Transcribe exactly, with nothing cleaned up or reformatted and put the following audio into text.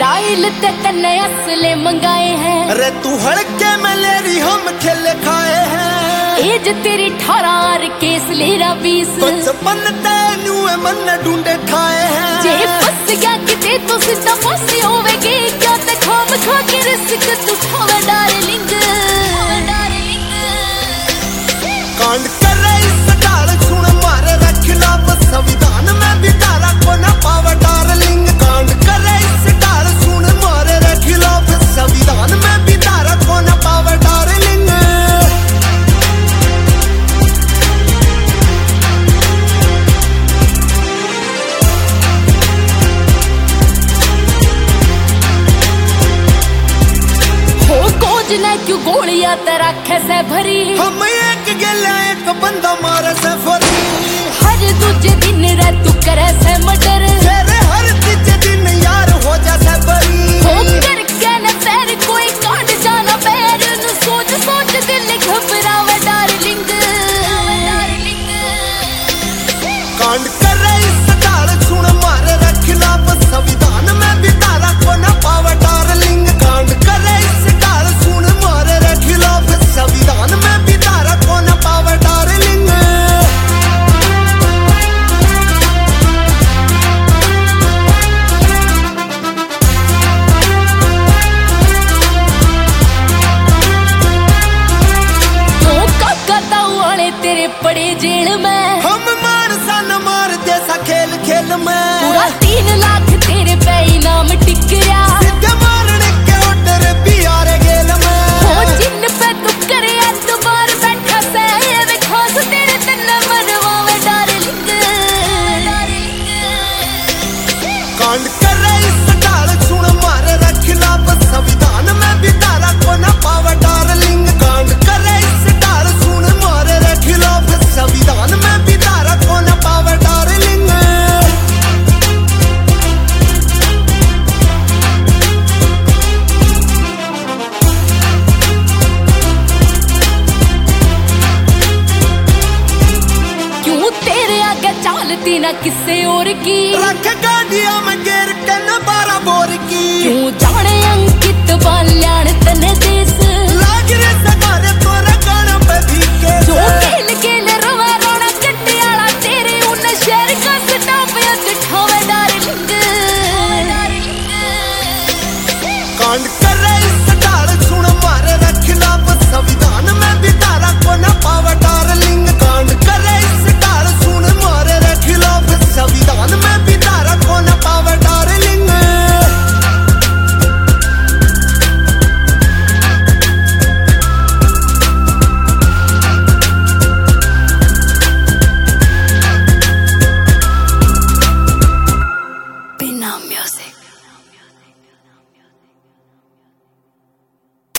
Style ते तन्ने असले मंगाए हैं। अरे तू हड़के में लेरी हम खेले खाए हैं। एज तेरी अठारह केस लेरा बीस। बचपन तेनू मन ढूंढे ठाए हैं। जे फस गया किते तो सीधा फांसी होवेगी। क्या ते खाम खा के रिस्क तू उठावे डार्लिंग। कांड करे इस डाल सुन मारे रे खिलाफ संविधान में भी धारा को ना पावे डार्लिंग। कांड करे इस डाल सुन मारे रे खिलाफ संविधान में भी धारा को ना पावे डार्लिंग। हो कोज ने क्यों गोलियां तेरा खैसे भरी। हम एक गेला एक बंदा मारे से फरी। हर दूजे दिन रे तू करे से मर्डर। तेरे हर तीजे दिन यार हो जासे बरी। हो करके न पैर कोई काट जाना पैर नु। सोच सोच दिल घबरावे डार्लिंग। कांड करे इस डाल सुन मारे रे खिलाफ संविधान में भी धारा को ना पावे डार्लिंग। कांड करे इस डाल सुन मारे रे खिलाफ संविधान में भी धारा को ना पावे डार्लिंग। तो काका ताऊ वाले तेरे पड़े जेल में। हम मार सन मार जैसा खेल खेल में। पूरा तीन लाख तेरे पे इनाम टिक गया। सीधे मारने के ऑर्डर भी आ रहे गेल में। हो जिन पे तू करे दोबार बैठा से। ये खास तेरे तन्ने मरवावे डार्लिंग। कांड करे इस डाल सुन मारे रे खिलाफ संविधान में भी धारा को ना पावे डार्लिंग। कांड करे इस डाल सुन मारे रे खिलाफ संविधान में भी धारा को ना पावे डार्लिंग। क्यों तेरे आगे चालती ना किसी और की। रख गाड़िया में गिर के न बारा बोर की। क्यों जाने अंकित बाल्याण तने देश। लाग रे सगारे तोरा गाना पे भी के। जो